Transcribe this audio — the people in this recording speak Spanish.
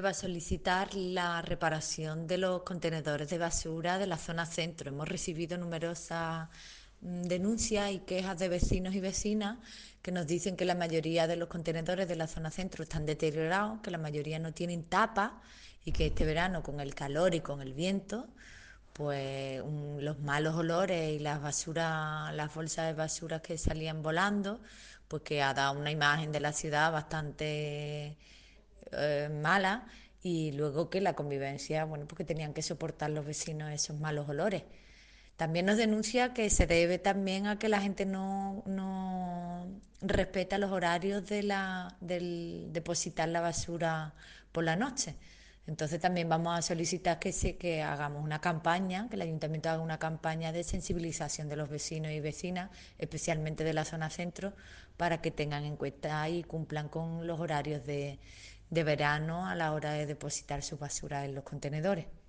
para solicitar la reparación de los contenedores de basura de la zona centro. Hemos recibido numerosas denuncias y quejas de vecinos y vecinas que nos dicen que la mayoría de los contenedores de la zona centro están deteriorados, que la mayoría no tienen tapa y que este verano, con el calor y con el viento, pues los malos olores y las basuras, las bolsas de basura que salían volando, pues que ha dado una imagen de la ciudad bastante mala, y luego que la convivencia, bueno, porque tenían que soportar los vecinos esos malos olores. También nos denuncia que se debe también a que la gente no respeta los horarios del depositar la basura por la noche. Entonces también vamos a solicitar que hagamos una campaña, que el ayuntamiento haga una campaña de sensibilización de los vecinos y vecinas, especialmente de la zona centro, para que tengan en cuenta y cumplan con los horarios de verano a la hora de depositar su basura en los contenedores.